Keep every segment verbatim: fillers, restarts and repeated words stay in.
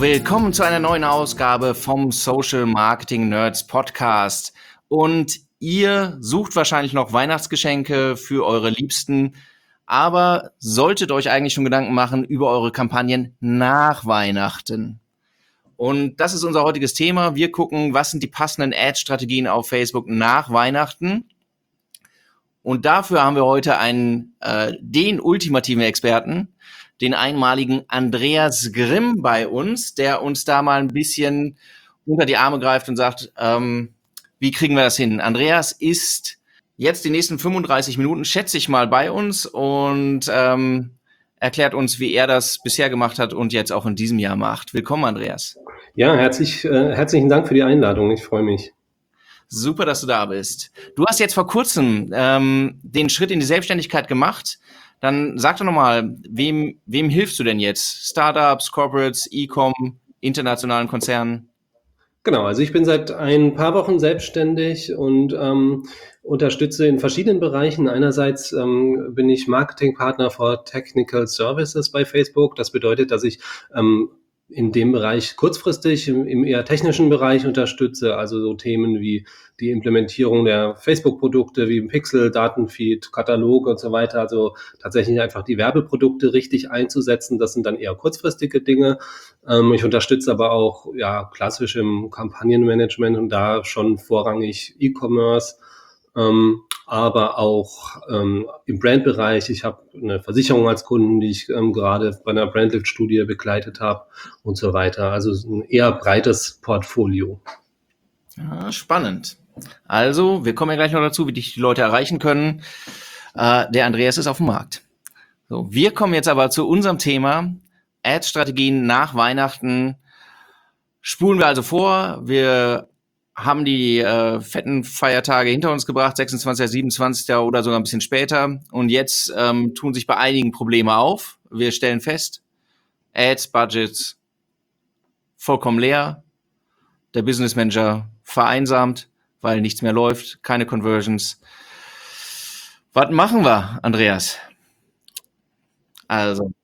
willkommen zu einer neuen Ausgabe vom Social Marketing Nerds Podcast. Und ihr sucht wahrscheinlich noch Weihnachtsgeschenke für eure Liebsten, aber solltet euch eigentlich schon Gedanken machen über eure Kampagnen nach Weihnachten. Und das ist unser heutiges Thema. Wir gucken, was sind die passenden Ad-Strategien auf Facebook nach Weihnachten. Und dafür haben wir heute einen, äh, den ultimativen Experten, den einmaligen Andreas Grimm bei uns, der uns da mal ein bisschen unter die Arme greift und sagt, ähm, wie kriegen wir das hin? Andreas ist jetzt die nächsten fünfunddreißig Minuten, schätze ich mal, bei uns und ähm, erklärt uns, wie er das bisher gemacht hat und jetzt auch in diesem Jahr macht. Willkommen, Andreas. Ja, herzlich, äh, herzlichen Dank für die Einladung. Ich freue mich. Super, dass du da bist. Du hast jetzt vor kurzem ähm, den Schritt in die Selbstständigkeit gemacht. Dann sag doch nochmal, wem, wem hilfst du denn jetzt? Startups, Corporates, E-Com, internationalen Konzernen? Genau, also ich bin seit ein paar Wochen selbstständig und ähm, unterstütze in verschiedenen Bereichen. Einerseits ähm, bin ich Marketingpartner für Technical Services bei Facebook. Das bedeutet, dass ich ähm, in dem Bereich kurzfristig im, im eher technischen Bereich unterstütze, also so Themen wie die Implementierung der Facebook-Produkte wie im Pixel, Datenfeed, Katalog und so weiter, also tatsächlich einfach die Werbeprodukte richtig einzusetzen. Das sind dann eher kurzfristige Dinge. Ähm, ich unterstütze aber auch ja klassisch im Kampagnenmanagement und da schon vorrangig E-Commerce, ähm, aber auch ähm, im Brandbereich. Ich habe eine Versicherung als Kunden, die ich ähm, gerade bei einer Brandlift-Studie begleitet habe und so weiter. Also ein eher breites Portfolio. Ja, spannend. Also, wir kommen ja gleich noch dazu, wie dich die Leute erreichen können. Äh, der Andreas ist auf dem Markt. So, wir kommen jetzt aber zu unserem Thema, Ad-Strategien nach Weihnachten. Spulen wir also vor, wir haben die äh, fetten Feiertage hinter uns gebracht, sechsundzwanzigster, siebenundzwanzigster oder sogar ein bisschen später. Und jetzt ähm, tun sich bei einigen Probleme auf. Wir stellen fest, Ads, Budgets vollkommen leer. Der Business Manager vereinsamt, weil nichts mehr läuft, keine Conversions. Was machen wir, Andreas? Also,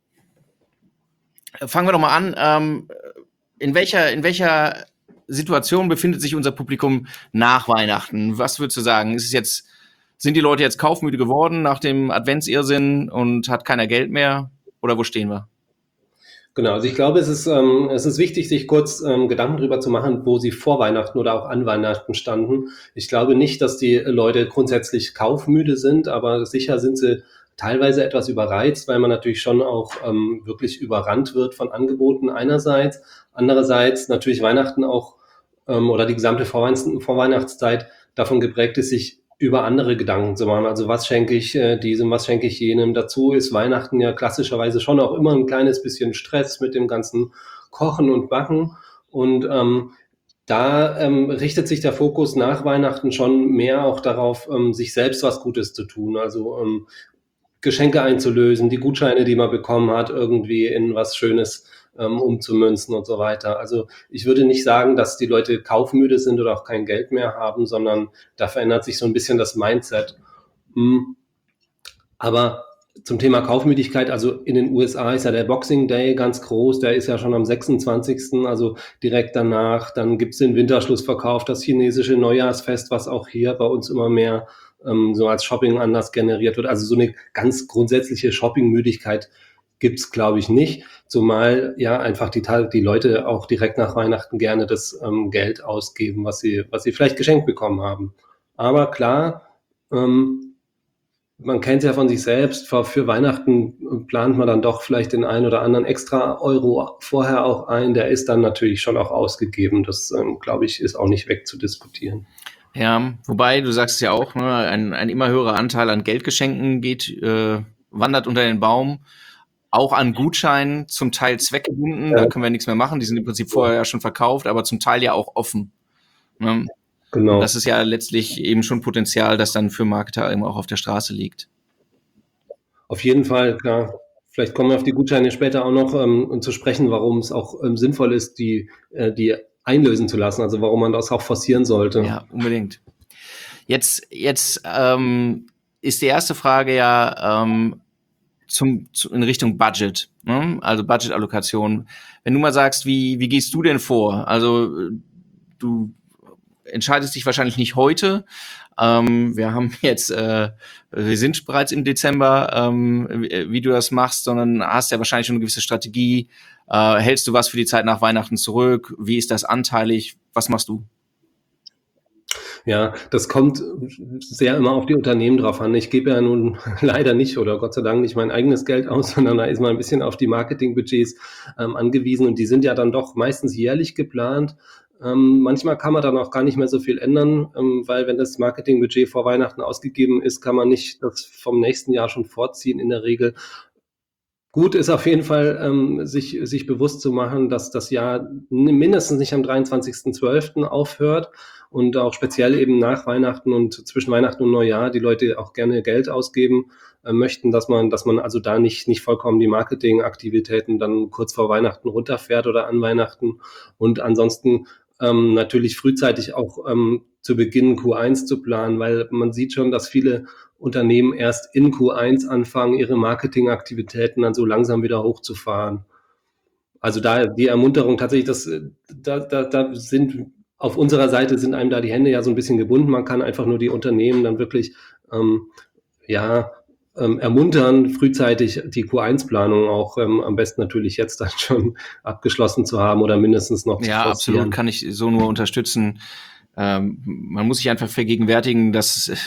fangen wir doch mal an. Ähm, in welcher, in welcher Situation befindet sich unser Publikum nach Weihnachten? Was würdest du sagen? Ist es jetzt, sind die Leute jetzt kaufmüde geworden nach dem Adventsirrsinn und hat keiner Geld mehr? Oder wo stehen wir? Genau, also ich glaube, es ist, ähm, es ist wichtig, sich kurz ähm, Gedanken darüber zu machen, wo sie vor Weihnachten oder auch an Weihnachten standen. Ich glaube nicht, dass die Leute grundsätzlich kaufmüde sind, aber sicher sind sie teilweise etwas überreizt, weil man natürlich schon auch ähm, wirklich überrannt wird von Angeboten einerseits. Andererseits natürlich Weihnachten auch ähm, oder die gesamte Vorweihnachts- Vorweihnachtszeit davon geprägt ist, sich über andere Gedanken zu machen. Also was schenke ich äh, diesem, was schenke ich jenem. Dazu ist Weihnachten ja klassischerweise schon auch immer ein kleines bisschen Stress mit dem ganzen Kochen und Backen. Und ähm, da ähm, richtet sich der Fokus nach Weihnachten schon mehr auch darauf, ähm, sich selbst was Gutes zu tun. Also ähm, Geschenke einzulösen, die Gutscheine, die man bekommen hat, irgendwie in was Schönes ähm, umzumünzen und so weiter. Also ich würde nicht sagen, dass die Leute kaufmüde sind oder auch kein Geld mehr haben, sondern da verändert sich so ein bisschen das Mindset. Hm. Aber zum Thema Kaufmüdigkeit, also in den U S A ist ja der Boxing Day ganz groß, der ist ja schon am sechsundzwanzigsten, also direkt danach. Dann gibt's den Winterschlussverkauf, das chinesische Neujahrsfest, was auch hier bei uns immer mehr ähm, so als Shopping-Anlass generiert wird. Also so eine ganz grundsätzliche Shoppingmüdigkeit gibt's, glaube ich, nicht. Zumal ja einfach die, die Leute auch direkt nach Weihnachten gerne das ähm, Geld ausgeben, was sie, was sie vielleicht geschenkt bekommen haben. Aber klar, ähm, man kennt ja von sich selbst, für, für Weihnachten plant man dann doch vielleicht den einen oder anderen extra Euro vorher auch ein. Der ist dann natürlich schon auch ausgegeben. Das, ähm, glaube ich, ist auch nicht wegzudiskutieren. Ja, wobei, du sagst es ja auch, ne, ein, ein immer höherer Anteil an Geldgeschenken geht, äh, wandert unter den Baum. Auch an Gutscheinen, zum Teil zweckgebunden, Ja. Da können wir nichts mehr machen. Die sind im Prinzip vorher ja schon verkauft, aber zum Teil ja auch offen. Ne? Genau. Und das ist ja letztlich eben schon Potenzial, das dann für Marketer eben auch auf der Straße liegt. Auf jeden Fall, klar. Vielleicht kommen wir auf die Gutscheine später auch noch ähm, zu sprechen, warum es auch ähm, sinnvoll ist, die, äh, die einlösen zu lassen, also warum man das auch forcieren sollte. Ja, unbedingt. Jetzt, jetzt ähm, ist die erste Frage ja, ähm, zum, zu, in Richtung Budget, ne? Also Budgetallokation. Wenn du mal sagst, wie, wie gehst du denn vor? Also du entscheidest dich wahrscheinlich nicht heute. Ähm, wir haben jetzt, äh, wir sind bereits im Dezember, ähm, wie, wie du das machst, sondern hast ja wahrscheinlich schon eine gewisse Strategie. Äh, hältst du was für die Zeit nach Weihnachten zurück? Wie ist das anteilig? Was machst du? Ja, das kommt sehr immer auf die Unternehmen drauf an. Ich gebe ja nun leider nicht oder Gott sei Dank nicht mein eigenes Geld aus, sondern da ist man ein bisschen auf die Marketingbudgets ähm, angewiesen und die sind ja dann doch meistens jährlich geplant. Ähm, manchmal kann man dann auch gar nicht mehr so viel ändern, ähm, weil wenn das Marketingbudget vor Weihnachten ausgegeben ist, kann man nicht das vom nächsten Jahr schon vorziehen in der Regel. Gut ist auf jeden Fall, ähm, sich, sich bewusst zu machen, dass das Jahr mindestens nicht am dreiundzwanzigsten zwölften aufhört und auch speziell eben nach Weihnachten und zwischen Weihnachten und Neujahr die Leute auch gerne Geld ausgeben äh, möchten, dass man, dass man also da nicht, nicht vollkommen die Marketingaktivitäten dann kurz vor Weihnachten runterfährt oder an Weihnachten und ansonsten ähm, natürlich frühzeitig auch ähm, zu Beginn Q eins zu planen, weil man sieht schon, dass viele Unternehmen erst in Q eins anfangen, ihre Marketingaktivitäten dann so langsam wieder hochzufahren. Also da die Ermunterung tatsächlich, das, da, da, da sind auf unserer Seite sind einem da die Hände ja so ein bisschen gebunden. Man kann einfach nur die Unternehmen dann wirklich ähm, ja, ähm, ermuntern, frühzeitig die Q eins Planung auch ähm, am besten natürlich jetzt dann schon abgeschlossen zu haben oder mindestens noch ja, zu absolut, forcieren. kann ich so nur unterstützen. Ähm, man muss sich einfach vergegenwärtigen, dass äh,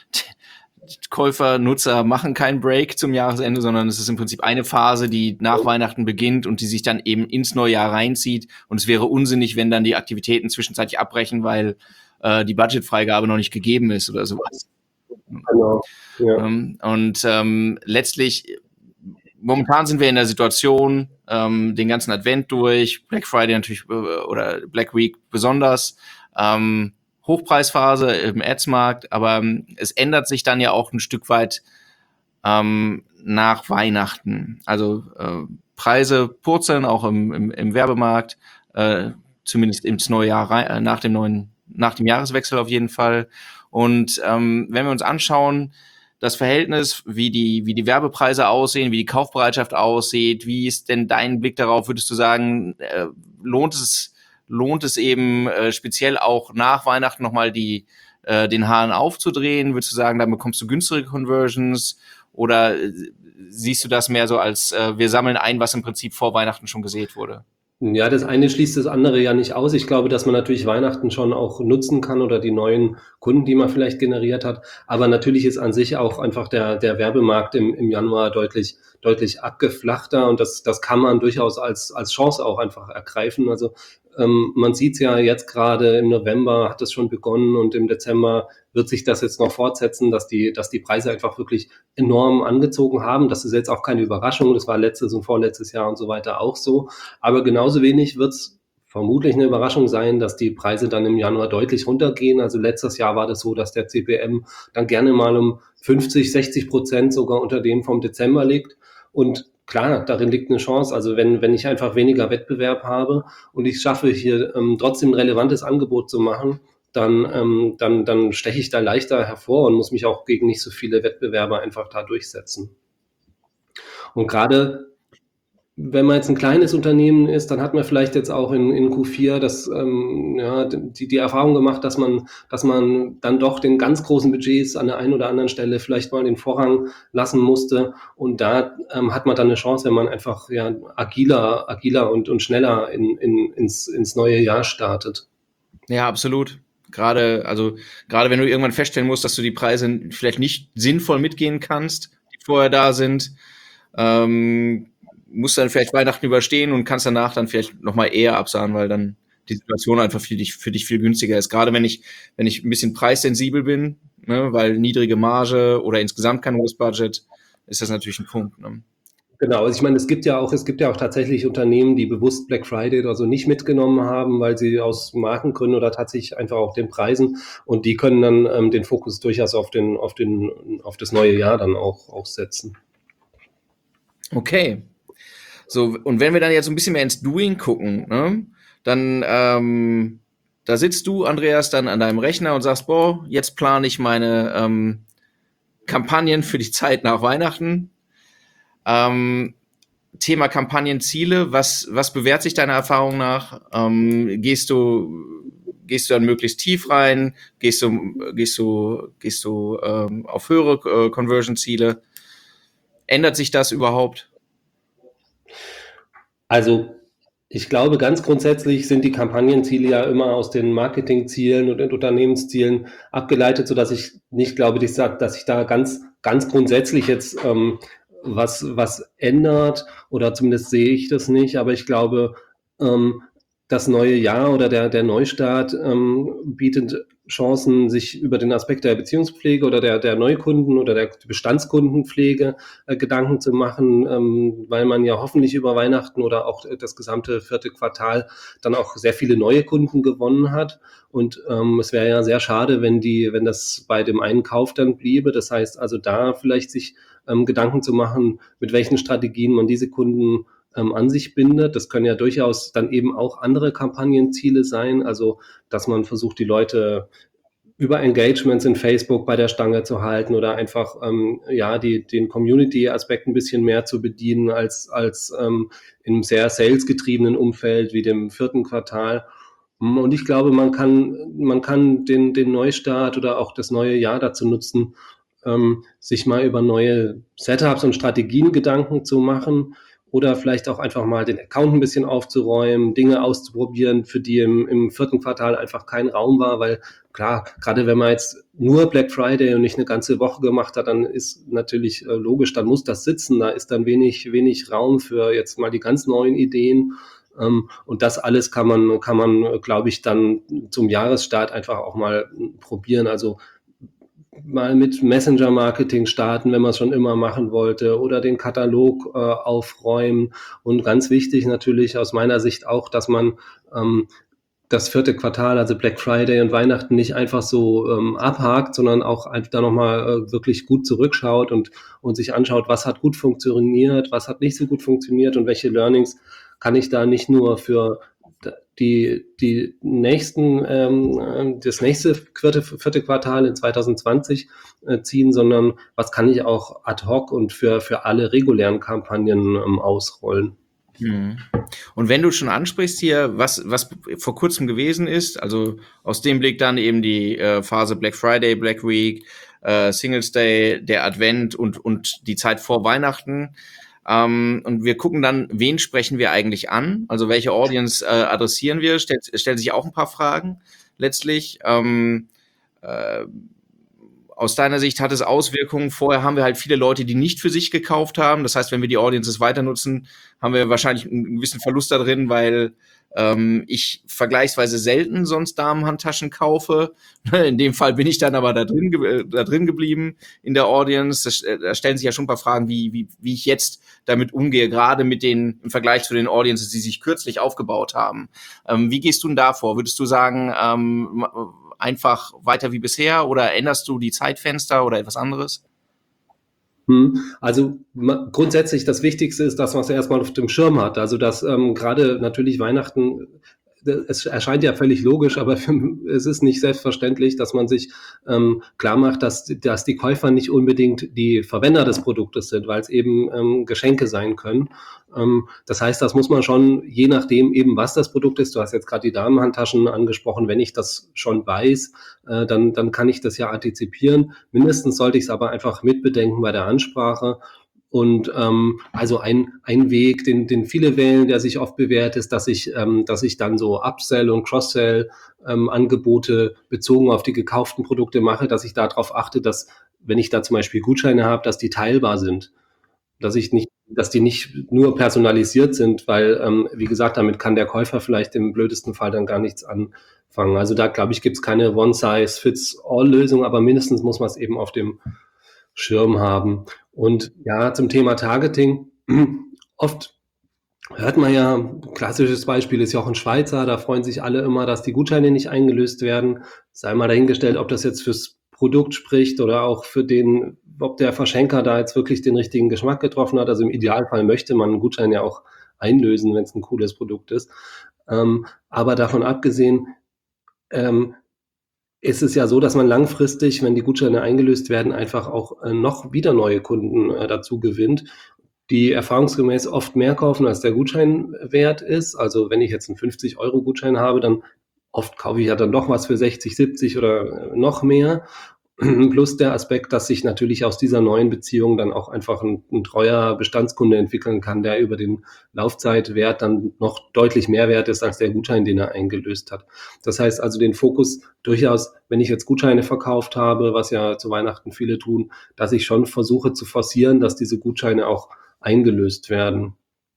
Käufer, Nutzer machen keinen Break zum Jahresende, sondern es ist im Prinzip eine Phase, die nach Weihnachten beginnt und die sich dann eben ins neue Jahr reinzieht. Und es wäre unsinnig, wenn dann die Aktivitäten zwischenzeitlich abbrechen, weil äh, die Budgetfreigabe noch nicht gegeben ist oder sowas. Genau. Ja. Ähm, und ähm, letztlich, momentan sind wir in der Situation, ähm, den ganzen Advent durch, Black Friday natürlich äh, oder Black Week besonders, ähm, Hochpreisphase im Ads-Markt, aber ähm, es ändert sich dann ja auch ein Stück weit ähm, nach Weihnachten. Also äh, Preise purzeln auch im, im, im Werbemarkt, äh, zumindest ins neue Jahr rein, äh, nach dem neuen, nach dem Jahreswechsel auf jeden Fall. Und ähm, wenn wir uns anschauen, das Verhältnis, wie die, wie die Werbepreise aussehen, wie die Kaufbereitschaft aussieht, wie ist denn dein Blick darauf? Würdest du sagen, äh, lohnt es lohnt es eben äh, speziell auch nach Weihnachten nochmal die äh, den Hahn aufzudrehen? Würdest du sagen, dann bekommst du günstige Conversions? Oder äh, siehst du das mehr so als, äh, wir sammeln ein, was im Prinzip vor Weihnachten schon gesät wurde? Ja, das eine schließt das andere ja nicht aus. Ich glaube, dass man natürlich Weihnachten schon auch nutzen kann oder die neuen Kunden, die man vielleicht generiert hat. Aber natürlich ist an sich auch einfach der, der Werbemarkt im, im Januar deutlich, deutlich abgeflachter und das, das kann man durchaus als, als Chance auch einfach ergreifen. Also ähm, man sieht es ja jetzt gerade im November hat es schon begonnen und im Dezember wird sich das jetzt noch fortsetzen, dass die, dass die Preise einfach wirklich enorm angezogen haben. Das ist jetzt auch keine Überraschung. Das war letztes und vorletztes Jahr und so weiter auch so. Aber genauso wenig wird es vermutlich eine Überraschung sein, dass die Preise dann im Januar deutlich runtergehen. Also letztes Jahr war das so, dass der C P M dann gerne mal um fünfzig, sechzig Prozent sogar unter dem vom Dezember liegt. Und klar, darin liegt eine Chance. Also wenn, wenn ich einfach weniger Wettbewerb habe und ich schaffe hier ähm, trotzdem ein relevantes Angebot zu machen, dann, ähm, dann, dann steche ich da leichter hervor und muss mich auch gegen nicht so viele Wettbewerber einfach da durchsetzen. Und gerade wenn man jetzt ein kleines Unternehmen ist, dann hat man vielleicht jetzt auch in, in Q vier das, ähm, ja, die, die Erfahrung gemacht, dass man, dass man dann doch den ganz großen Budgets an der einen oder anderen Stelle vielleicht mal den Vorrang lassen musste. Und da ähm, hat man dann eine Chance, wenn man einfach ja, agiler, agiler und, und schneller in, in, ins, ins neue Jahr startet. Ja, absolut. Gerade, also gerade wenn du irgendwann feststellen musst, dass du die Preise vielleicht nicht sinnvoll mitgehen kannst, die vorher da sind, ähm, musst dann vielleicht Weihnachten überstehen und kannst danach dann vielleicht nochmal eher absahen, weil dann die Situation einfach für dich, für dich viel günstiger ist. Gerade wenn ich, wenn ich ein bisschen preissensibel bin, ne, weil niedrige Marge oder insgesamt kein hohes Budget, ist das natürlich ein Punkt. Ne? Genau, also ich meine, es gibt ja auch, es gibt ja auch tatsächlich Unternehmen, die bewusst Black Friday oder so nicht mitgenommen haben, weil sie aus Markengründen oder tatsächlich einfach auch den Preisen und die können dann ähm, den Fokus durchaus auf den, auf den, auf das neue Jahr dann auch, auch setzen. Okay. So, und wenn wir dann jetzt ein bisschen mehr ins Doing gucken, ne, dann ähm, da sitzt du, Andreas, dann an deinem Rechner und sagst, boah, jetzt plane ich meine ähm, Kampagnen für die Zeit nach Weihnachten. Ähm, Thema Kampagnenziele, was, was bewährt sich deiner Erfahrung nach? Ähm, gehst du, gehst du dann möglichst tief rein? Gehst du, gehst du, gehst du ähm, auf höhere äh, Conversion-Ziele? Ändert sich das überhaupt? Also ich glaube, ganz grundsätzlich sind die Kampagnenziele ja immer aus den Marketingzielen und den Unternehmenszielen abgeleitet, sodass ich nicht glaube, dass ich, sag, dass ich da ganz, ganz grundsätzlich jetzt ähm, was, was ändert, oder zumindest sehe ich das nicht. Aber ich glaube, ähm, das neue Jahr oder der, der Neustart ähm, bietet Chancen, sich über den Aspekt der Beziehungspflege oder der, der Neukunden- oder der Bestandskundenpflege äh, Gedanken zu machen, ähm, weil man ja hoffentlich über Weihnachten oder auch das gesamte vierte Quartal dann auch sehr viele neue Kunden gewonnen hat. Und ähm, es wäre ja sehr schade, wenn die, wenn das bei dem einen Kauf dann bliebe. Das heißt also, da vielleicht sich ähm, Gedanken zu machen, mit welchen Strategien man diese Kunden ähm, an sich bindet. Das können ja durchaus dann eben auch andere Kampagnenziele sein. Also, dass man versucht, die Leute über Engagements in Facebook bei der Stange zu halten oder einfach ähm, ja die, den Community-Aspekt ein bisschen mehr zu bedienen als, als ähm, in einem sehr salesgetriebenen Umfeld wie dem vierten Quartal. Und ich glaube, man kann, man kann den, den Neustart oder auch das neue Jahr dazu nutzen, ähm, sich mal über neue Setups und Strategien Gedanken zu machen oder vielleicht auch einfach mal den Account ein bisschen aufzuräumen, Dinge auszuprobieren, für die im, im vierten Quartal einfach kein Raum war, weil klar, gerade wenn man jetzt nur Black Friday und nicht eine ganze Woche gemacht hat, dann ist natürlich äh, logisch, dann muss das sitzen, da ist dann wenig, wenig Raum für jetzt mal die ganz neuen Ideen. Ähm, und das alles kann man, kann man, glaube ich, dann zum Jahresstart einfach auch mal probieren. Also mal mit Messenger-Marketing starten, wenn man es schon immer machen wollte, oder den Katalog äh, aufräumen. Und ganz wichtig natürlich aus meiner Sicht auch, dass man ähm, das vierte Quartal, also Black Friday und Weihnachten, nicht einfach so ähm, abhakt, sondern auch einfach da nochmal äh, wirklich gut zurückschaut und, und sich anschaut, was hat gut funktioniert, was hat nicht so gut funktioniert und welche Learnings kann ich da nicht nur für die, die nächsten, ähm, das nächste vierte, vierte Quartal in zwanzig zwanzig äh, ziehen, sondern was kann ich auch ad hoc und für, für alle regulären Kampagnen ähm, ausrollen. Mhm. Und wenn du schon ansprichst hier, was, was vor kurzem gewesen ist, also aus dem Blick dann eben die äh, Phase Black Friday, Black Week, äh, Singles Day, der Advent und, und die Zeit vor Weihnachten. Ähm, und wir gucken dann, wen sprechen wir eigentlich an? Also welche Audience äh, adressieren wir? Stellt, stellt sich auch ein paar Fragen letztlich. Ähm, äh, Aus deiner Sicht hat es Auswirkungen. Vorher haben wir halt viele Leute, die nicht für sich gekauft haben. Das heißt, wenn wir die Audiences weiter nutzen, haben wir wahrscheinlich einen gewissen Verlust da drin, weil ähm, ich vergleichsweise selten sonst Damenhandtaschen kaufe. In dem Fall bin ich dann aber da drin, ge- da drin geblieben in der Audience. Das, äh, da stellen sich ja schon ein paar Fragen, wie, wie, wie ich jetzt damit umgehe, gerade mit den, im Vergleich zu den Audiences, die sich kürzlich aufgebaut haben. Ähm, wie gehst du denn da vor? Würdest du sagen, ähm, einfach weiter wie bisher oder änderst du die Zeitfenster oder etwas anderes? Hm. Also ma- grundsätzlich das Wichtigste ist, dass man es erstmal auf dem Schirm hat. Also dass ähm, gerade natürlich Weihnachten, äh, es erscheint ja völlig logisch, aber für, es ist nicht selbstverständlich, dass man sich ähm, klar macht, dass, dass die Käufer nicht unbedingt die Verwender des Produktes sind, weil es eben ähm, Geschenke sein können. Ähm, das heißt, das muss man schon, je nachdem eben, was das Produkt ist, du hast jetzt gerade die Damenhandtaschen angesprochen, wenn ich das schon weiß, äh, dann, dann kann ich das ja antizipieren. Mindestens sollte ich es aber einfach mitbedenken bei der Ansprache. Und ähm, also ein, ein Weg, den, den viele wählen, der sich oft bewährt, ist, dass ich, ähm, dass ich dann so Upsell- und Cross-Sell-Angebote ähm, bezogen auf die gekauften Produkte mache, dass ich darauf achte, dass, wenn ich da zum Beispiel Gutscheine habe, dass die teilbar sind. Dass ich nicht, dass die nicht nur personalisiert sind, weil, ähm, wie gesagt, damit kann der Käufer vielleicht im blödesten Fall dann gar nichts anfangen. Also da, glaube ich, gibt es keine One-Size-Fits-All-Lösung, aber mindestens muss man es eben auf dem Schirm haben. Und ja, zum Thema Targeting. Oft hört man ja, klassisches Beispiel ist Jochen Schweizer, da freuen sich alle immer, dass die Gutscheine nicht eingelöst werden. Sei mal dahingestellt, ob das jetzt fürs Produkt spricht oder auch für den, ob der Verschenker da jetzt wirklich den richtigen Geschmack getroffen hat. Also im Idealfall möchte man einen Gutschein ja auch einlösen, wenn es ein cooles Produkt ist. Ähm, aber davon abgesehen, ähm, ist es ja so, dass man langfristig, wenn die Gutscheine eingelöst werden, einfach auch äh, noch wieder neue Kunden äh, dazu gewinnt, die erfahrungsgemäß oft mehr kaufen, als der Gutschein wert ist. Also wenn ich jetzt einen fünfzig-Euro-Gutschein habe, dann oft kaufe ich ja dann doch was für sechzig, siebzig oder noch mehr. Plus der Aspekt, dass sich natürlich aus dieser neuen Beziehung dann auch einfach ein, ein treuer Bestandskunde entwickeln kann, der über den Laufzeitwert dann noch deutlich mehr wert ist als der Gutschein, den er eingelöst hat. Das heißt also den Fokus durchaus, wenn ich jetzt Gutscheine verkauft habe, was ja zu Weihnachten viele tun, dass ich schon versuche zu forcieren, dass diese Gutscheine auch eingelöst werden.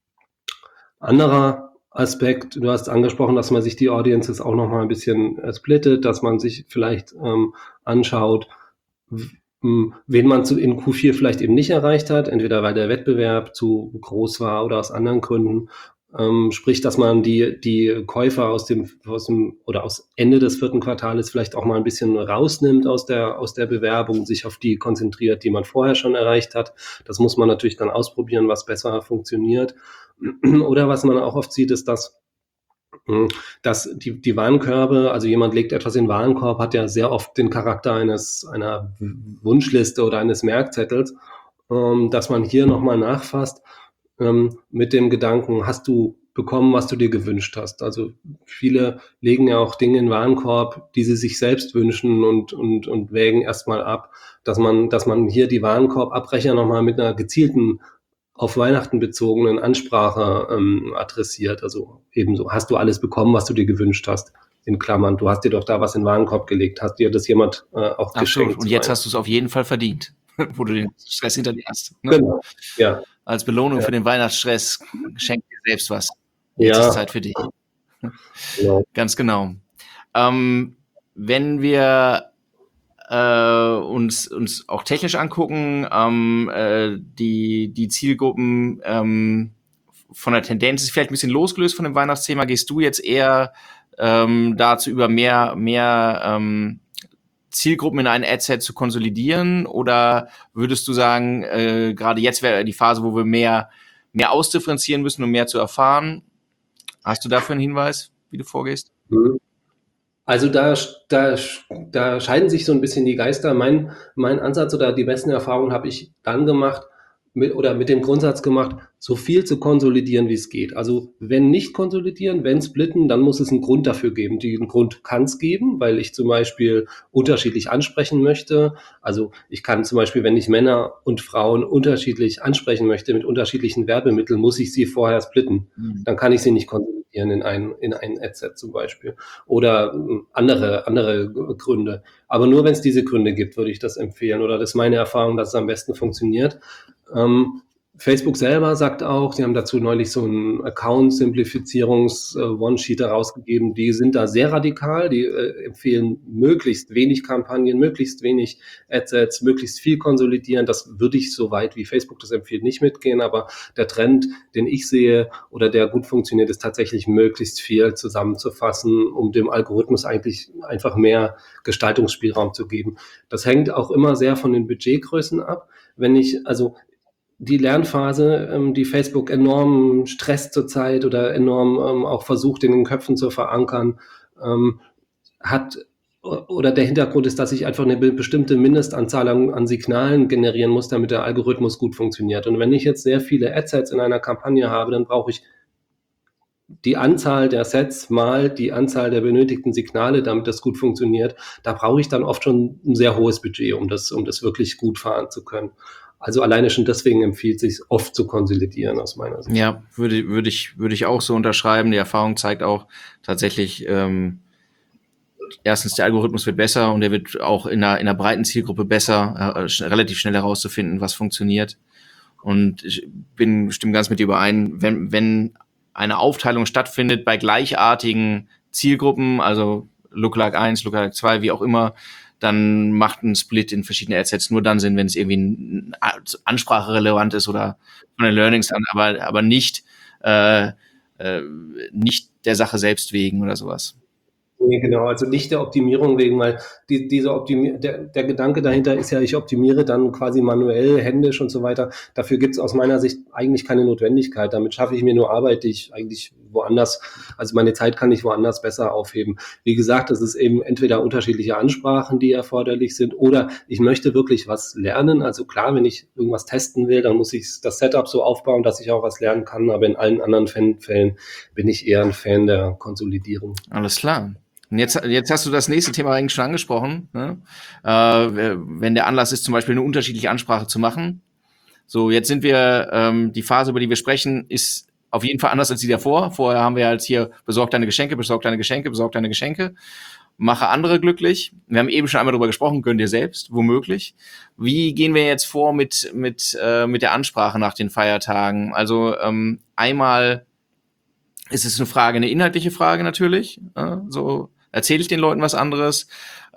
Anderer Aspekt, du hast angesprochen, dass man sich die Audiences auch noch mal ein bisschen äh, splittet, dass man sich vielleicht ähm, anschaut, w- wen man zu, in Q vier vielleicht eben nicht erreicht hat, entweder weil der Wettbewerb zu groß war oder aus anderen Gründen. Ähm, sprich, dass man die, die Käufer aus dem, aus dem oder aus Ende des vierten Quartales vielleicht auch mal ein bisschen rausnimmt aus der, aus der Bewerbung und sich auf die konzentriert, die man vorher schon erreicht hat. Das muss man natürlich dann ausprobieren, was besser funktioniert. Oder was man auch oft sieht, ist, dass, dass die, die Warenkörbe, also jemand legt etwas in den Warenkorb, hat ja sehr oft den Charakter eines, einer Wunschliste oder eines Merkzettels, ähm, dass man hier nochmal nachfasst ähm, mit dem Gedanken, hast du bekommen, was du dir gewünscht hast. Also viele legen ja auch Dinge in den Warenkorb, die sie sich selbst wünschen und, und, und wägen erstmal ab, dass man, dass man hier die Warenkorbabbrecher nochmal mit einer gezielten auf Weihnachten bezogenen Ansprache ähm, adressiert. Also ebenso, hast du alles bekommen, was du dir gewünscht hast? In Klammern, du hast dir doch da was in den Warenkorb gelegt. Hat dir das jemand äh, auch Absolut. geschenkt? Und jetzt hast du es auf jeden Fall verdient, wo du den Stress hinter dir hast. Ne? Genau, ja. Als Belohnung Ja. für den Weihnachtsstress schenk dir selbst was. Jetzt Ja. ist Zeit für dich. Genau. Ganz genau. Ähm, wenn wir äh, uns, uns auch technisch angucken, ähm, äh, die, die Zielgruppen ähm, von der Tendenz ist vielleicht ein bisschen losgelöst von dem Weihnachtsthema. Gehst du jetzt eher ähm, dazu über mehr, mehr ähm, Zielgruppen in ein Adset zu konsolidieren, oder würdest du sagen, äh, gerade jetzt wäre die Phase, wo wir mehr, mehr ausdifferenzieren müssen, um mehr zu erfahren? Hast du dafür einen Hinweis, wie du vorgehst? Also da, da, da scheiden sich so ein bisschen die Geister. Mein, mein Ansatz oder die besten Erfahrungen habe ich dann gemacht mit, oder mit dem Grundsatz gemacht, so viel zu konsolidieren, wie es geht. Also wenn nicht konsolidieren, wenn splitten, dann muss es einen Grund dafür geben. Den Grund kann es geben, weil ich zum Beispiel unterschiedlich ansprechen möchte. Also ich kann zum Beispiel, wenn ich Männer und Frauen unterschiedlich ansprechen möchte mit unterschiedlichen Werbemitteln, muss ich sie vorher splitten. Mhm. Dann kann ich sie nicht konsolidieren in ein, in ein Adset zum Beispiel. Oder andere, andere Gründe. Aber nur wenn es diese Gründe gibt, würde ich das empfehlen. Oder das ist meine Erfahrung, dass es am besten funktioniert. Ähm, Facebook selber sagt auch, sie haben dazu neulich so einen Account-Simplifizierungs-One-Sheet herausgegeben, die sind da sehr radikal, die äh, empfehlen möglichst wenig Kampagnen, möglichst wenig Adsets, möglichst viel konsolidieren. Das würde ich so weit, wie Facebook das empfiehlt, nicht mitgehen, aber der Trend, den ich sehe oder der gut funktioniert, ist tatsächlich möglichst viel zusammenzufassen, um dem Algorithmus eigentlich einfach mehr Gestaltungsspielraum zu geben. Das hängt auch immer sehr von den Budgetgrößen ab. Wenn ich, also die Lernphase, ähm, die Facebook enorm stresst zurzeit oder enorm ähm, auch versucht, in den Köpfen zu verankern, ähm, hat oder der Hintergrund ist, dass ich einfach eine bestimmte Mindestanzahl an, an Signalen generieren muss, damit der Algorithmus gut funktioniert. Und wenn ich jetzt sehr viele Adsets in einer Kampagne habe, dann brauche ich die Anzahl der Sets mal die Anzahl der benötigten Signale, damit das gut funktioniert. Da brauche ich dann oft schon ein sehr hohes Budget, um das, um das wirklich gut fahren zu können. Also alleine schon deswegen empfiehlt es sich oft zu konsolidieren aus meiner Sicht. Ja, würde, würde ich, würde ich auch so unterschreiben. Die Erfahrung zeigt auch tatsächlich, ähm, erstens, der Algorithmus wird besser und der wird auch in einer, in einer breiten Zielgruppe besser, äh, sch- relativ schnell herauszufinden, was funktioniert. Und ich bin, stimme ganz mit dir überein, wenn, wenn eine Aufteilung stattfindet bei gleichartigen Zielgruppen, also Lookalike eins, Lookalike zwei, wie auch immer, dann macht ein Split in verschiedene Adsets nur dann Sinn, wenn es irgendwie ein, ein, ansprachrelevant ist oder von den Learnings an, aber, aber nicht, äh, äh, nicht der Sache selbst wegen oder sowas. Nee, genau, also nicht der Optimierung wegen, weil die, diese Optimi der, der Gedanke dahinter ist ja, ich optimiere dann quasi manuell, händisch und so weiter. Dafür gibt es aus meiner Sicht eigentlich keine Notwendigkeit. Damit schaffe ich mir nur Arbeit, die ich eigentlich woanders, also meine Zeit kann ich woanders besser aufheben. Wie gesagt, es ist eben entweder unterschiedliche Ansprachen, die erforderlich sind, oder ich möchte wirklich was lernen. Also klar, wenn ich irgendwas testen will, dann muss ich das Setup so aufbauen, dass ich auch was lernen kann. Aber in allen anderen Fällen bin ich eher ein Fan der Konsolidierung. Alles klar. Und jetzt, jetzt hast du das nächste Thema eigentlich schon angesprochen, ne? Äh, wenn der Anlass ist, zum Beispiel eine unterschiedliche Ansprache zu machen. So, jetzt sind wir, ähm, die Phase, über die wir sprechen, ist auf jeden Fall anders als die davor. Vorher haben wir halt hier, besorg deine Geschenke, besorg deine Geschenke, besorg deine Geschenke, mache andere glücklich. Wir haben eben schon einmal darüber gesprochen, gönn dir selbst, womöglich. Wie gehen wir jetzt vor mit, mit, äh, mit der Ansprache nach den Feiertagen? Also ähm, einmal ist es eine Frage, eine inhaltliche Frage natürlich. Äh, so erzähle ich den Leuten was anderes.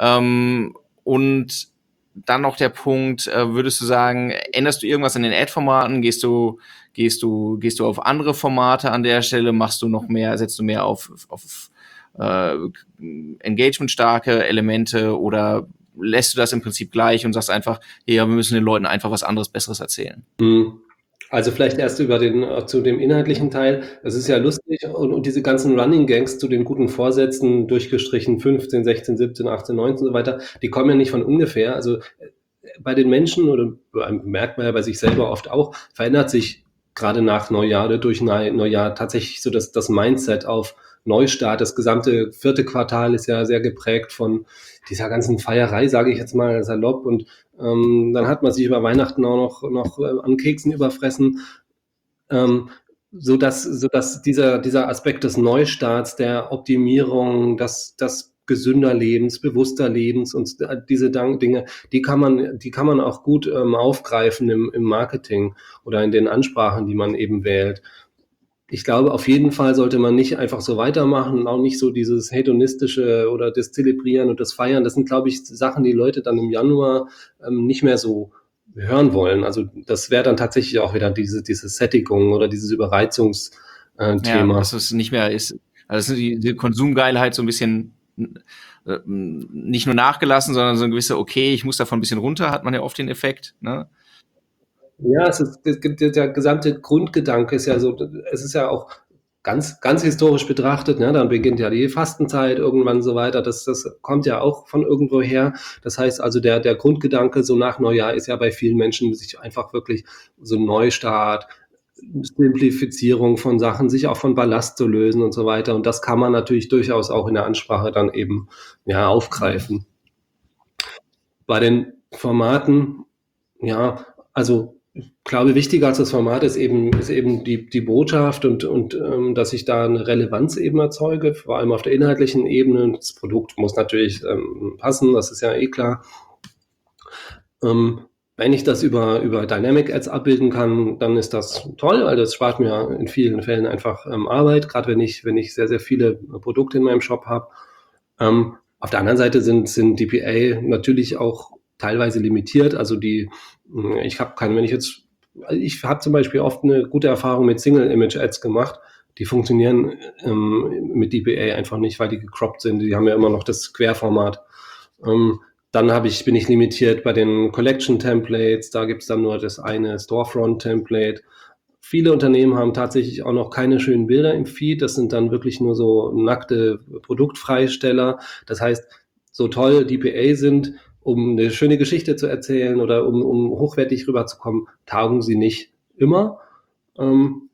Ähm, und dann noch der Punkt, äh, würdest du sagen, änderst du irgendwas an den Ad-Formaten? Gehst du, gehst du, gehst du auf andere Formate an der Stelle? Machst du noch mehr, setzt du mehr auf, auf äh, engagement-starke Elemente oder lässt du das im Prinzip gleich und sagst einfach, ja, wir müssen den Leuten einfach was anderes, Besseres erzählen? Mhm. Also vielleicht erst über den, zu dem inhaltlichen Teil. Es ist ja lustig und, und diese ganzen Running Gangs zu den guten Vorsätzen, durchgestrichen fünfzehn, sechzehn, siebzehn, achtzehn, neunzehn und so weiter, die kommen ja nicht von ungefähr. Also bei den Menschen, oder merkt man ja bei sich selber oft auch, verändert sich gerade nach Neujahr oder durch Neujahr tatsächlich so das, das Mindset auf Neustart. Das gesamte vierte Quartal ist ja sehr geprägt von dieser ganzen Feierei, sage ich jetzt mal salopp. Und ähm, dann hat man sich über Weihnachten auch noch, noch äh, an Keksen überfressen. Ähm, so dass, so dass dieser, dieser Aspekt des Neustarts, der Optimierung, das, das gesünder Lebens, bewusster Lebens und diese Dinge, die kann man, die kann man auch gut ähm, aufgreifen im, im Marketing oder in den Ansprachen, die man eben wählt. Ich glaube, auf jeden Fall sollte man nicht einfach so weitermachen und auch nicht so dieses hedonistische oder das Zelebrieren und das Feiern. Das sind, glaube ich, Sachen, die Leute dann im Januar ähm, nicht mehr so hören wollen. Also das wäre dann tatsächlich auch wieder diese, diese Sättigung oder dieses Überreizungsthema. Äh, Ja, dass es nicht mehr ist. Also die, die Konsumgeilheit so ein bisschen äh, nicht nur nachgelassen, sondern so ein gewisser, okay, ich muss davon ein bisschen runter, hat man ja oft den Effekt, ne? Ja, es ist, der gesamte Grundgedanke ist ja so, es ist ja auch ganz, ganz historisch betrachtet, ne, dann beginnt ja die Fastenzeit irgendwann so weiter. Das, das kommt ja auch von irgendwo her. Das heißt also, der, der Grundgedanke so nach Neujahr ist ja bei vielen Menschen sich einfach wirklich so ein Neustart, Simplifizierung von Sachen, sich auch von Ballast zu lösen und so weiter. Und das kann man natürlich durchaus auch in der Ansprache dann eben, ja, aufgreifen. Bei den Formaten, ja, also ich glaube, wichtiger als das Format ist eben, ist eben die, die Botschaft und, und ähm, dass ich da eine Relevanz eben erzeuge, vor allem auf der inhaltlichen Ebene. Das Produkt muss natürlich ähm, passen, das ist ja eh klar. Ähm, wenn ich das über, über Dynamic Ads abbilden kann, dann ist das toll, weil das spart mir in vielen Fällen einfach ähm, Arbeit, gerade wenn ich, wenn ich sehr, sehr viele Produkte in meinem Shop habe. Ähm, auf der anderen Seite sind, sind D P A natürlich auch teilweise limitiert. Also die, ich habe keine, wenn ich jetzt, ich habe zum Beispiel oft eine gute Erfahrung mit Single-Image-Ads gemacht. Die funktionieren ähm, mit D P A einfach nicht, weil die gecroppt sind. Die haben ja immer noch das Querformat. Ähm, dann habe ich, bin ich limitiert bei den Collection-Templates. Da gibt es dann nur das eine Storefront-Template. Viele Unternehmen haben tatsächlich auch noch keine schönen Bilder im Feed. Das sind dann wirklich nur so nackte Produktfreisteller. Das heißt, so toll D P A sind, um eine schöne Geschichte zu erzählen oder um, um hochwertig rüberzukommen, taugen sie nicht immer. Ähm,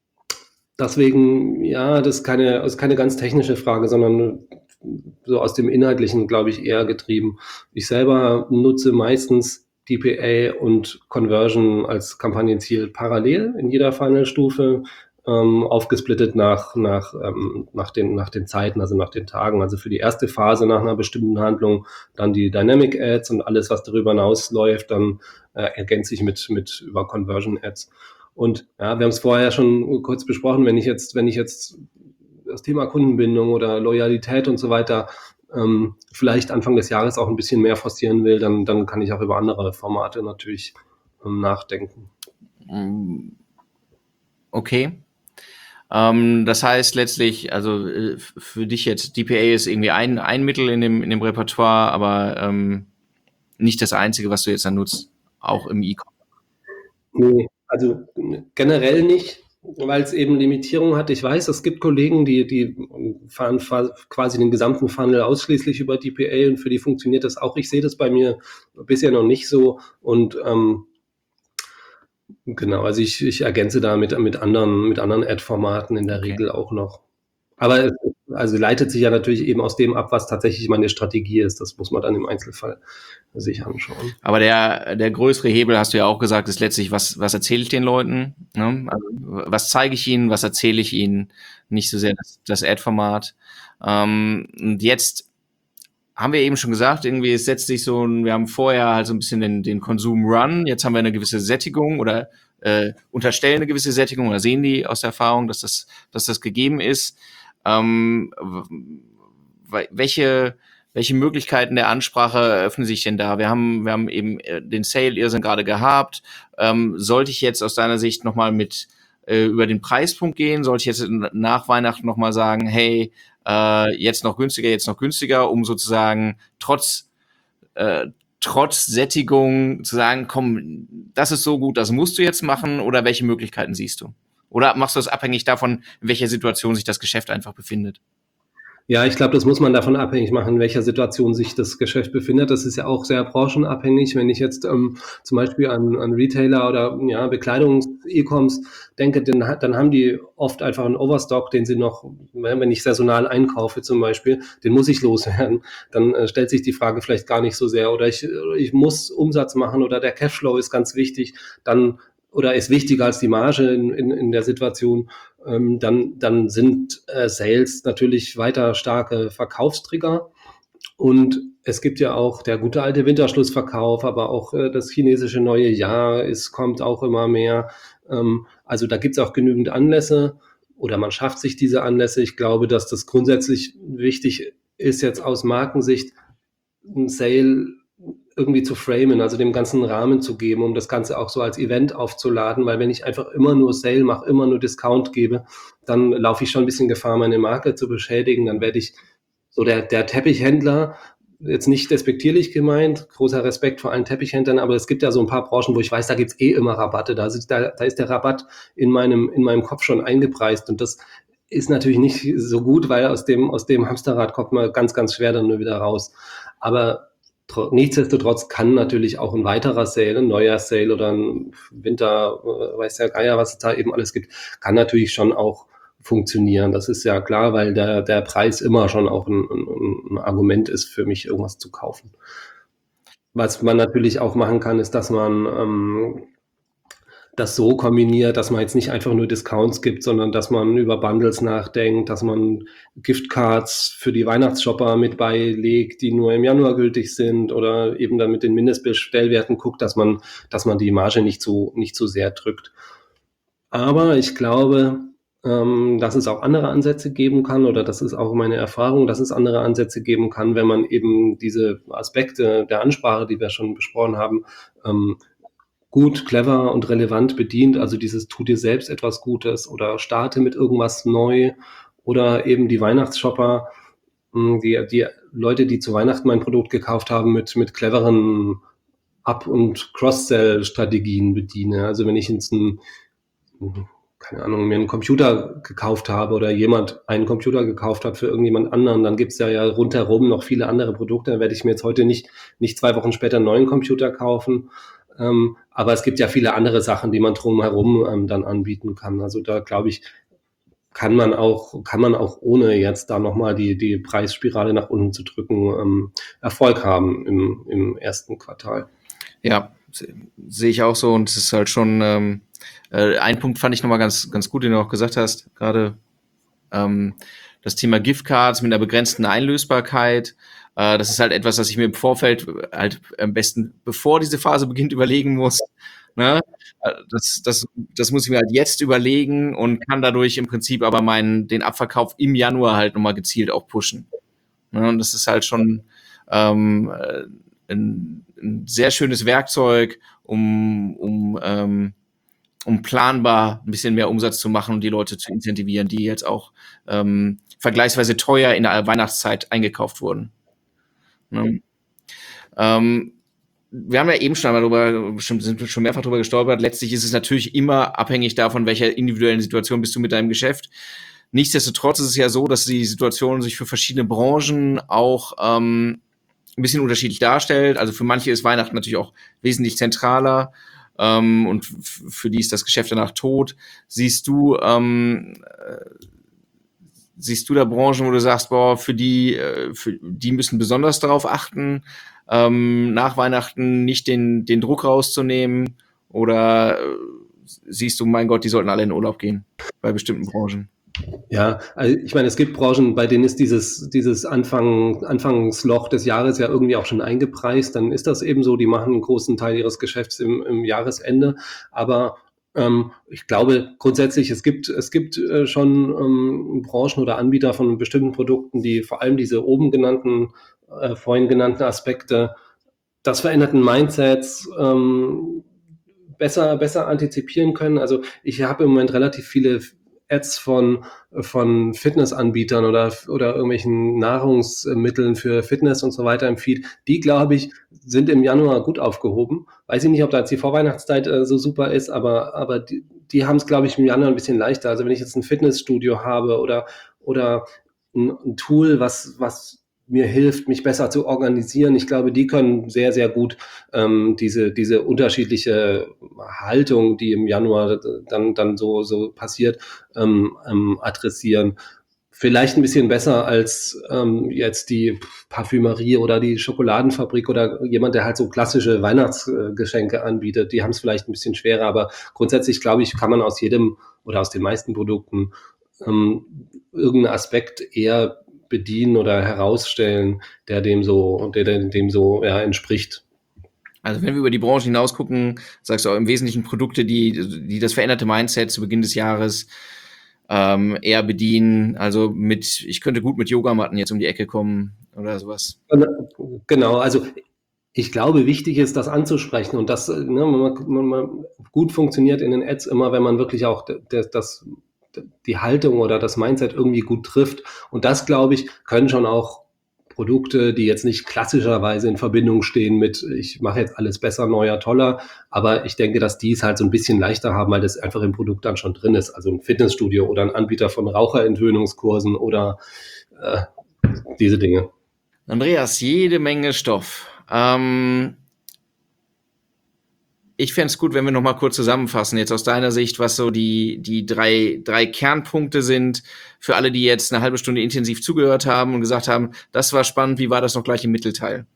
deswegen, ja, das ist keine, das ist keine ganz technische Frage, sondern so aus dem Inhaltlichen, glaube ich, eher getrieben. Ich selber nutze meistens D P A und Conversion als Kampagnenziel parallel in jeder Funnel-Stufe, ähm, aufgesplittet nach, nach, ähm, nach, den, nach den Zeiten, also nach den Tagen. Also für die erste Phase nach einer bestimmten Handlung dann die Dynamic Ads und alles, was darüber hinausläuft, dann äh, ergänze ich mit, mit über Conversion Ads. Und ja, wir haben es vorher schon kurz besprochen, wenn ich jetzt, wenn ich jetzt das Thema Kundenbindung oder Loyalität und so weiter ähm, vielleicht Anfang des Jahres auch ein bisschen mehr forcieren will, dann, dann kann ich auch über andere Formate natürlich ähm, nachdenken. Okay. Ähm, das heißt letztlich, also äh, für dich jetzt, D P A ist irgendwie ein, ein Mittel in dem, in dem Repertoire, aber ähm, nicht das einzige, was du jetzt dann nutzt, auch im E-Commerce. Nee, also generell nicht, weil es eben Limitierungen hat. Ich weiß, es gibt Kollegen, die, die fahren quasi den gesamten Funnel ausschließlich über D P A und für die funktioniert das auch. Ich sehe das bei mir bisher noch nicht so und ähm, genau, also ich, ich ergänze da mit, mit anderen, mit anderen Ad-Formaten in der Okay. Regel auch noch. Aber es also leitet sich ja natürlich eben aus dem ab, was tatsächlich meine Strategie ist. Das muss man dann im Einzelfall sich anschauen. Aber der, der größere Hebel, hast du ja auch gesagt, ist letztlich, was, was erzähle ich den Leuten? Ne? Also, was zeige ich ihnen, was erzähle ich ihnen? Nicht so sehr das, das Ad-Format. Ähm, und jetzt haben wir eben schon gesagt, irgendwie es setzt sich so ein, wir haben vorher halt so ein bisschen den, den Konsum-Run, jetzt haben wir eine gewisse Sättigung oder äh, unterstellen eine gewisse Sättigung oder sehen die aus der Erfahrung, dass das, dass das gegeben ist. Ähm, welche, welche Möglichkeiten der Ansprache eröffnen sich denn da? Wir haben, wir haben eben den Sale-Irrsinn gerade gehabt. Ähm, sollte ich jetzt aus deiner Sicht nochmal mit äh, über den Preispunkt gehen? Sollte ich jetzt nach Weihnachten nochmal sagen, hey, äh, jetzt noch günstiger, jetzt noch günstiger, um sozusagen trotz äh, trotz Sättigung zu sagen, komm, das ist so gut, das musst du jetzt machen, oder welche Möglichkeiten siehst du? Oder machst du es abhängig davon, in welcher Situation sich das Geschäft einfach befindet? Ja, ich glaube, das muss man davon abhängig machen, in welcher Situation sich das Geschäft befindet. Das ist ja auch sehr branchenabhängig. Wenn ich jetzt ähm, zum Beispiel an, an Retailer oder ja, Bekleidungs-E-Coms denke, dann, dann haben die oft einfach einen Overstock, den sie noch, wenn ich saisonal einkaufe zum Beispiel, den muss ich loswerden. Dann äh, stellt sich die Frage vielleicht gar nicht so sehr. Oder ich, ich muss Umsatz machen oder der Cashflow ist ganz wichtig. Dann oder ist wichtiger als die Marge in, in, in der Situation, ähm, dann, dann sind äh, Sales natürlich weiter starke Verkaufstrigger. Und es gibt ja auch der gute alte Winterschlussverkauf, aber auch äh, das chinesische neue Jahr, es kommt auch immer mehr. Ähm, also da gibt es auch genügend Anlässe oder man schafft sich diese Anlässe. Ich glaube, dass das grundsätzlich wichtig ist jetzt aus Markensicht, ein Sale irgendwie zu framen, also dem ganzen Rahmen zu geben, um das Ganze auch so als Event aufzuladen, weil wenn ich einfach immer nur Sale mache, immer nur Discount gebe, dann laufe ich schon ein bisschen Gefahr, meine Marke zu beschädigen. Dann werde ich so der, der Teppichhändler, jetzt nicht despektierlich gemeint, großer Respekt vor allen Teppichhändlern, aber es gibt ja so ein paar Branchen, wo ich weiß, da gibt's eh immer Rabatte, da ist, da, da ist der Rabatt in meinem, in meinem Kopf schon eingepreist und das ist natürlich nicht so gut, weil aus dem, aus dem Hamsterrad kommt man ganz, ganz schwer dann nur wieder raus. Aber nichtsdestotrotz kann natürlich auch ein weiterer Sale, ein neuer Sale oder ein Winter, weiß der Geier, was es da eben alles gibt, kann natürlich schon auch funktionieren. Das ist ja klar, weil der, der Preis immer schon auch ein, ein, ein Argument ist für mich, irgendwas zu kaufen. Was man natürlich auch machen kann, ist, dass man ähm, das so kombiniert, dass man jetzt nicht einfach nur Discounts gibt, sondern dass man über Bundles nachdenkt, dass man Giftcards für die Weihnachtsshopper mit beilegt, die nur im Januar gültig sind oder eben dann mit den Mindestbestellwerten guckt, dass man, dass man die Marge nicht so, nicht so sehr drückt. Aber ich glaube, ähm, dass es auch andere Ansätze geben kann oder das ist auch meine Erfahrung, dass es andere Ansätze geben kann, wenn man eben diese Aspekte der Ansprache, die wir schon besprochen haben, ähm, gut, clever und relevant bedient. Also dieses tu dir selbst etwas Gutes oder starte mit irgendwas neu oder eben die Weihnachtsshopper, die, die Leute, die zu Weihnachten mein Produkt gekauft haben, mit, mit cleveren Up- und Cross-Sell-Strategien bediene. Also wenn ich jetzt ein, keine Ahnung, mir einen Computer gekauft habe oder jemand einen Computer gekauft hat für irgendjemand anderen, dann gibt es ja, ja rundherum noch viele andere Produkte. Dann werde ich mir jetzt heute nicht, nicht zwei Wochen später einen neuen Computer kaufen. Ähm, aber es gibt ja viele andere Sachen, die man drumherum ähm, dann anbieten kann. Also da glaube ich, kann man auch, kann man auch ohne jetzt da nochmal die, die Preisspirale nach unten zu drücken, ähm, Erfolg haben im, im ersten Quartal. Ja, sehe ich auch so und es ist halt schon ähm, äh, ein Punkt fand ich nochmal ganz, ganz gut, den du auch gesagt hast, gerade ähm, das Thema Giftcards mit einer begrenzten Einlösbarkeit. Äh, das ist halt etwas, was ich mir im Vorfeld halt am besten, bevor diese Phase beginnt, überlegen muss. Ne? Das, das, das muss ich mir halt jetzt überlegen und kann dadurch im Prinzip aber meinen, den Abverkauf im Januar halt nochmal gezielt auch pushen. Ne? Und das ist halt schon ähm, ein, ein sehr schönes Werkzeug, um, um ähm, um planbar ein bisschen mehr Umsatz zu machen und die Leute zu incentivieren, die jetzt auch ähm, vergleichsweise teuer in der Weihnachtszeit eingekauft wurden. Ne? Ähm, wir haben ja eben schon mal darüber, bestimmt sind wir schon mehrfach darüber gestolpert. Letztlich ist es natürlich immer abhängig davon, welcher individuellen Situation bist du mit deinem Geschäft. Nichtsdestotrotz ist es ja so, dass die Situation sich für verschiedene Branchen auch ähm, ein bisschen unterschiedlich darstellt. Also für manche ist Weihnachten natürlich auch wesentlich zentraler ähm, und f- für die ist das Geschäft danach tot. Siehst du, ähm, äh, siehst du da Branchen, wo du sagst, boah, für die, äh, für die müssen besonders darauf achten, ähm, nach Weihnachten nicht den, den Druck rauszunehmen? Oder äh, siehst du, mein Gott, die sollten alle in Urlaub gehen bei bestimmten Branchen? Ja, also ich meine, es gibt Branchen, bei denen ist dieses, dieses Anfang, Anfangsloch des Jahres ja irgendwie auch schon eingepreist. Dann ist das eben so, die machen einen großen Teil ihres Geschäfts im, im Jahresende. Aber ähm, ich glaube grundsätzlich, es gibt, es gibt äh, schon ähm, Branchen oder Anbieter von bestimmten Produkten, die vor allem diese oben genannten, äh, vorhin genannten Aspekte des veränderten Mindsets ähm, besser, besser antizipieren können. Also ich habe im Moment relativ viele Ads von, von Fitnessanbietern oder, oder irgendwelchen Nahrungsmitteln für Fitness und so weiter im Feed. Die, glaube ich, sind im Januar gut aufgehoben. Weiß ich nicht, ob da jetzt die Vorweihnachtszeit äh, so super ist, aber, aber die, die haben es, glaube ich, im Januar ein bisschen leichter. Also wenn ich jetzt ein Fitnessstudio habe oder, oder ein, ein Tool, was, was mir hilft, mich besser zu organisieren. Ich glaube, die können sehr, sehr gut ähm, diese, diese unterschiedliche Haltung, die im Januar dann, dann so, so passiert, ähm, ähm, adressieren. Vielleicht ein bisschen besser als ähm, jetzt die Parfümerie oder die Schokoladenfabrik oder jemand, der halt so klassische Weihnachtsgeschenke anbietet. Die haben es vielleicht ein bisschen schwerer, aber grundsätzlich, glaube ich, kann man aus jedem oder aus den meisten Produkten ähm, irgendeinen Aspekt eher bedienen oder herausstellen, der dem so, der dem so ja, entspricht. Also wenn wir über die Branche hinaus gucken, sagst du auch im Wesentlichen Produkte, die, die das veränderte Mindset zu Beginn des Jahres ähm, eher bedienen. Also mit, ich könnte gut mit Yogamatten jetzt um die Ecke kommen oder sowas. Genau, also ich glaube, wichtig ist, das anzusprechen und das ne, man, man, man gut funktioniert in den Ads immer, wenn man wirklich auch das, das, die Haltung oder das Mindset irgendwie gut trifft. Und das, glaube ich, können schon auch Produkte, die jetzt nicht klassischerweise in Verbindung stehen mit, ich mache jetzt alles besser, neuer, toller. Aber ich denke, dass die es halt so ein bisschen leichter haben, weil das einfach im Produkt dann schon drin ist. Also ein Fitnessstudio oder ein Anbieter von Raucherentwöhnungskursen oder äh, diese Dinge. Andreas, jede Menge Stoff. Ähm, ich fände es gut, wenn wir noch mal kurz zusammenfassen, jetzt aus deiner Sicht, was so die, die drei, drei Kernpunkte sind für alle, die jetzt eine halbe Stunde intensiv zugehört haben und gesagt haben, das war spannend, wie war das noch gleich im Mittelteil?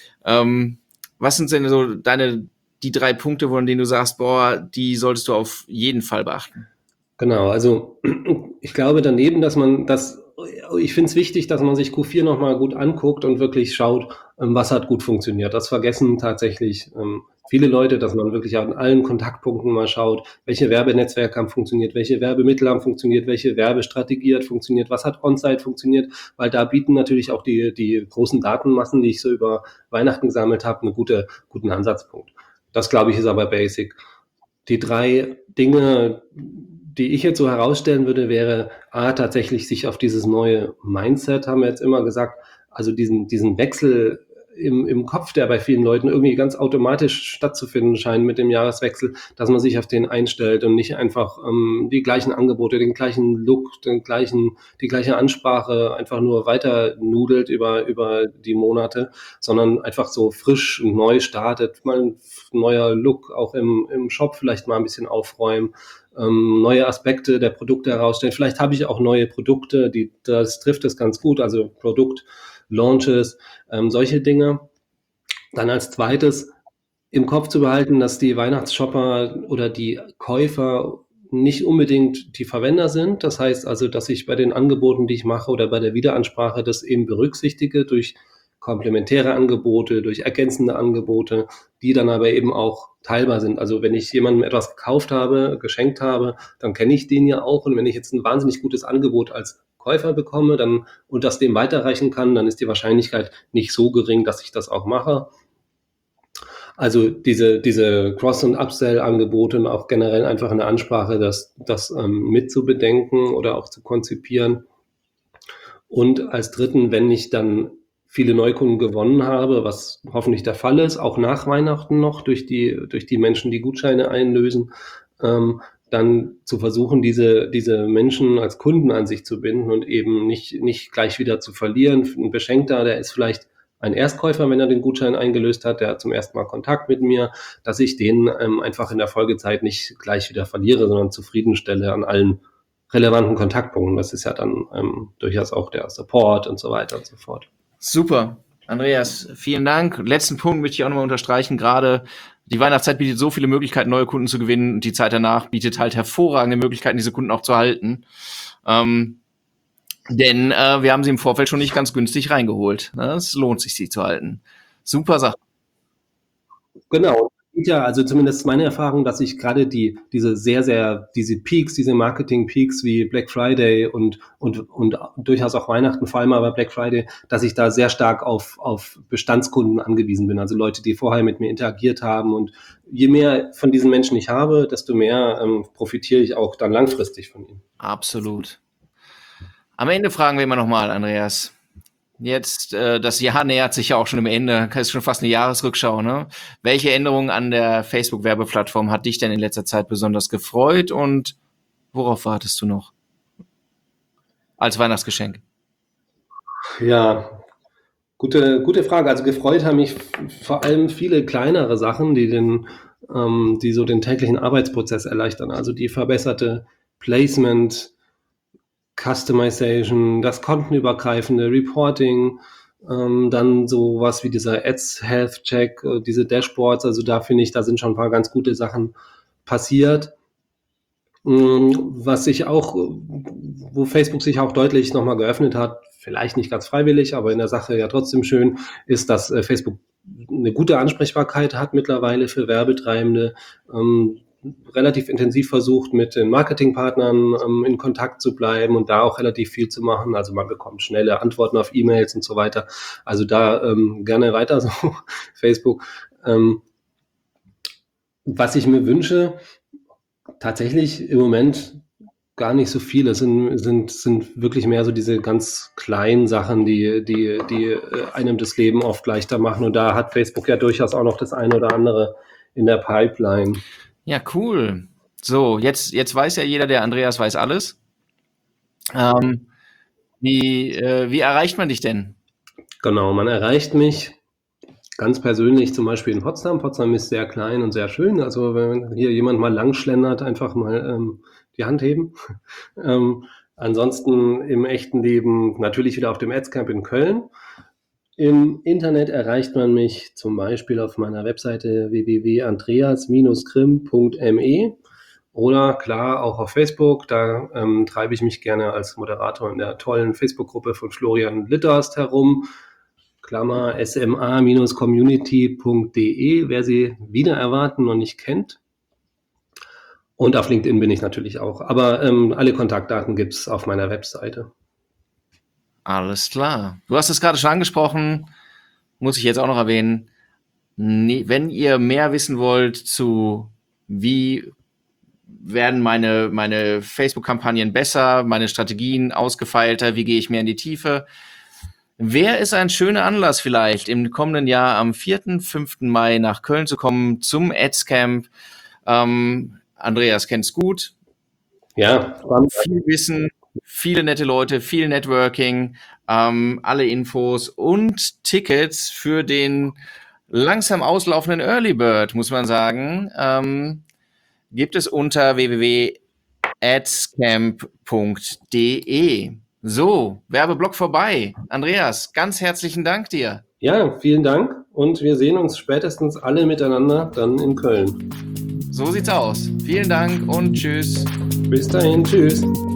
Ähm, was sind denn so deine, die drei Punkte, von denen du sagst, boah, die solltest du auf jeden Fall beachten? Genau, also ich glaube daneben, dass man das, ich finde es wichtig, dass man sich Q vier nochmal gut anguckt und wirklich schaut, ähm, was hat gut funktioniert. Das vergessen tatsächlich ähm, viele Leute, dass man wirklich an allen Kontaktpunkten mal schaut, welche Werbenetzwerke haben funktioniert, welche Werbemittel haben funktioniert, welche Werbestrategie hat funktioniert, was hat On-Site funktioniert, weil da bieten natürlich auch die, die großen Datenmassen, die ich so über Weihnachten gesammelt habe, einen gute, guten Ansatzpunkt. Das, glaube ich, ist aber basic. Die drei Dinge, die ich jetzt so herausstellen würde, wäre A, tatsächlich sich auf dieses neue Mindset, haben wir jetzt immer gesagt, also diesen, diesen Wechsel im, im Kopf, der bei vielen Leuten irgendwie ganz automatisch stattzufinden scheint mit dem Jahreswechsel, dass man sich auf den einstellt und nicht einfach ähm, die gleichen Angebote, den gleichen Look, den gleichen, die gleiche Ansprache einfach nur weiter nudelt über, über die Monate, sondern einfach so frisch und neu startet, mal ein neuer Look auch im, im Shop vielleicht mal ein bisschen aufräumen, ähm, neue Aspekte der Produkte herausstellen. Vielleicht habe ich auch neue Produkte, die, das trifft es ganz gut, also Produkt-Launches, ähm, solche Dinge. Dann als zweites im Kopf zu behalten, dass die Weihnachtsshopper oder die Käufer nicht unbedingt die Verwender sind. Das heißt also, dass ich bei den Angeboten, die ich mache oder bei der Wiederansprache das eben berücksichtige durch komplementäre Angebote, durch ergänzende Angebote, die dann aber eben auch teilbar sind. Also wenn ich jemandem etwas gekauft habe, geschenkt habe, dann kenne ich den ja auch. Und wenn ich jetzt ein wahnsinnig gutes Angebot als Käufer bekomme dann, und das dem weiterreichen kann, dann ist die Wahrscheinlichkeit nicht so gering, dass ich das auch mache. Also diese, diese Cross- und Upsell-Angebote und auch generell einfach in der Ansprache, das, das ähm, mitzubedenken oder auch zu konzipieren. Und als dritten, wenn ich dann viele Neukunden gewonnen habe, was hoffentlich der Fall ist, auch nach Weihnachten noch durch die, durch die Menschen, die Gutscheine einlösen, ähm, dann zu versuchen, diese, diese Menschen als Kunden an sich zu binden und eben nicht, nicht gleich wieder zu verlieren. Ein Beschenkter, der ist vielleicht ein Erstkäufer, wenn er den Gutschein eingelöst hat, der hat zum ersten Mal Kontakt mit mir, dass ich den ähm, einfach in der Folgezeit nicht gleich wieder verliere, sondern zufriedenstelle an allen relevanten Kontaktpunkten. Das ist ja dann ähm, durchaus auch der Support und so weiter und so fort. Super. Andreas, vielen Dank. Letzten Punkt möchte ich auch nochmal unterstreichen. Gerade die Weihnachtszeit bietet so viele Möglichkeiten, neue Kunden zu gewinnen. Und die Zeit danach bietet halt hervorragende Möglichkeiten, diese Kunden auch zu halten. Ähm, denn äh, wir haben sie im Vorfeld schon nicht ganz günstig reingeholt. Es lohnt sich, sie zu halten. Super Sache. Genau. Ja, also zumindest meine Erfahrung, dass ich gerade die, diese sehr, sehr, diese Peaks, diese Marketing-Peaks wie Black Friday und, und, und durchaus auch Weihnachten, vor allem aber Black Friday, dass ich da sehr stark auf, auf Bestandskunden angewiesen bin. Also Leute, die vorher mit mir interagiert haben. Und je mehr von diesen Menschen ich habe, desto mehr ähm, profitiere ich auch dann langfristig von ihnen. Absolut. Am Ende fragen wir immer nochmal, Andreas. Jetzt, äh, das Jahr nähert sich ja auch schon im Ende, das ist schon fast eine Jahresrückschau, ne? Welche Änderungen an der Facebook-Werbeplattform hat dich denn in letzter Zeit besonders gefreut und worauf wartest du noch als Weihnachtsgeschenk? Ja, gute, gute Frage. Also gefreut haben mich vor allem viele kleinere Sachen, die den, ähm, die so den täglichen Arbeitsprozess erleichtern. Also die verbesserte Placement, Customization, das kontenübergreifende Reporting, ähm, dann sowas wie dieser Ads Health Check, äh, diese Dashboards, also da finde ich, da sind schon ein paar ganz gute Sachen passiert. Ähm, was sich auch, wo Facebook sich auch deutlich nochmal geöffnet hat, vielleicht nicht ganz freiwillig, aber in der Sache ja trotzdem schön, ist, dass äh, Facebook eine gute Ansprechbarkeit hat mittlerweile für Werbetreibende, ähm, relativ intensiv versucht, mit den Marketingpartnern ähm, in Kontakt zu bleiben und da auch relativ viel zu machen. Also man bekommt schnelle Antworten auf E-Mails und so weiter. Also da ähm, gerne weiter so, Facebook. Ähm, was ich mir wünsche, tatsächlich im Moment gar nicht so viel. Es sind, sind, sind wirklich mehr so diese ganz kleinen Sachen, die, die, die einem das Leben oft leichter machen. Und da hat Facebook ja durchaus auch noch das eine oder andere in der Pipeline. Ja, cool. So, jetzt, jetzt weiß ja jeder, der Andreas weiß alles. Ähm, wie, äh, wie erreicht man dich denn? Genau, man erreicht mich ganz persönlich zum Beispiel in Potsdam. Potsdam ist sehr klein und sehr schön. Also wenn hier jemand mal lang schlendert, einfach mal ähm, die Hand heben. ähm, ansonsten im echten Leben natürlich wieder auf dem Adscamp in Köln. Im Internet erreicht man mich zum Beispiel auf meiner Webseite w w w punkt andreas krim punkt m e oder klar auch auf Facebook. Da ähm, treibe ich mich gerne als Moderator in der tollen Facebook-Gruppe von Florian Litterst herum. Klammer s m a community punkt d e, wer sie wieder erwarten und nicht kennt. Und auf LinkedIn bin ich natürlich auch. Aber ähm, alle Kontaktdaten gibt es auf meiner Webseite. Alles klar. Du hast es gerade schon angesprochen, muss ich jetzt auch noch erwähnen. Nee, wenn ihr mehr wissen wollt zu wie werden meine, meine Facebook-Kampagnen besser, meine Strategien ausgefeilter, wie gehe ich mehr in die Tiefe, wer ist ein schöner Anlass vielleicht im kommenden Jahr am vierten, fünften Mai nach Köln zu kommen zum Adscamp? Ähm, Andreas kennt's gut. Ja. Viel Wissen, viele nette Leute, viel Networking, ähm, alle Infos und Tickets für den langsam auslaufenden Early Bird, muss man sagen, ähm, gibt es unter w w w punkt adscamp punkt d e. So, Werbeblock vorbei. Andreas, ganz herzlichen Dank dir. Ja, vielen Dank und wir sehen uns spätestens alle miteinander dann in Köln. So sieht's aus. Vielen Dank und tschüss. Bis dahin, tschüss.